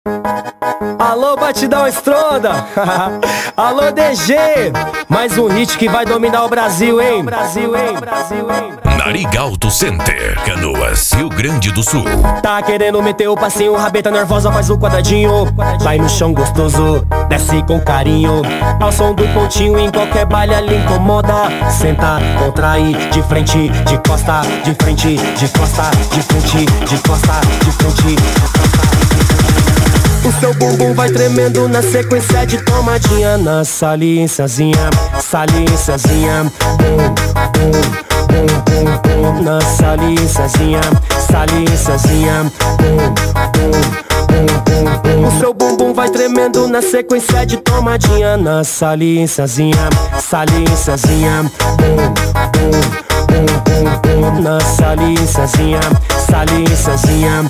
Alô, Batidão Estronda. Alô, DG. Mais um hit que vai dominar o Brasil, hein? Nariga Auto Center, Canoas, Rio Grande do Sul. Tá querendo meter o passinho, rabeta nervosa, faz o quadradinho. Vai no chão gostoso, desce com carinho. Ao som do pontinho, em qualquer baile ali incomoda. Senta, contrai, de frente, de costa, de frente, de costa, de frente, de costa, de frente, de costa. O seu bumbum vai tremendo na sequência de tomadinha. Na saliênciazinha, saliênciazinha. Na saliênciazinha, saliênciazinha. O seu bumbum vai tremendo na sequência de tomadinha. Na saliênciazinha, saliênciazinha. Na saliênciazinha, saliênciazinha.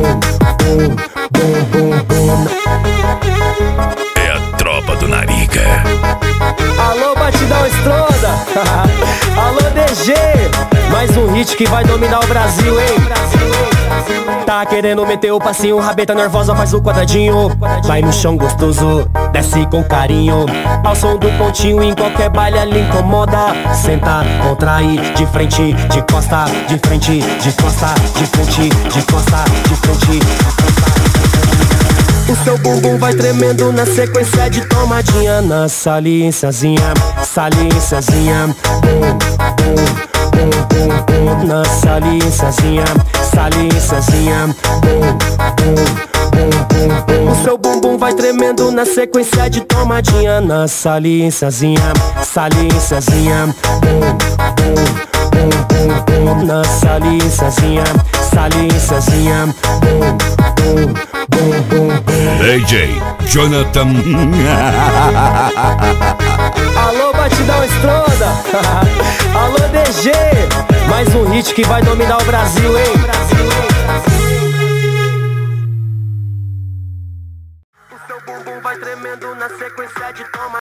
É a tropa do Nariga. Alô, Batidão Estronda. Alô, DG. Mais um hit que vai dominar o Brasil, hein? Tá querendo meter o passinho, rabeta nervosa, faz o quadradinho. Vai no chão gostoso, desce com carinho. Ao som do pontinho, em qualquer baile ali incomoda. Senta, contrai, de frente, de costa, de frente, de costa, de frente, de costa, de frente, de costa. O seu bumbum vai tremendo na sequência de tomadinha. Na saliênciazinha, saliênciazinha. Na saliênciazinha, saliênciazinha. O seu bumbum vai tremendo na sequência de tomadinha. Na saliênciazinha, saliênciazinha. Na saliênciazinha, saliênciazinha. DJ Jonathan. Alô, Batidão Estronda. Alô, DG. Mais um hit que vai dominar o Brasil, hein? O seu bumbum vai tremendo na sequência de toma.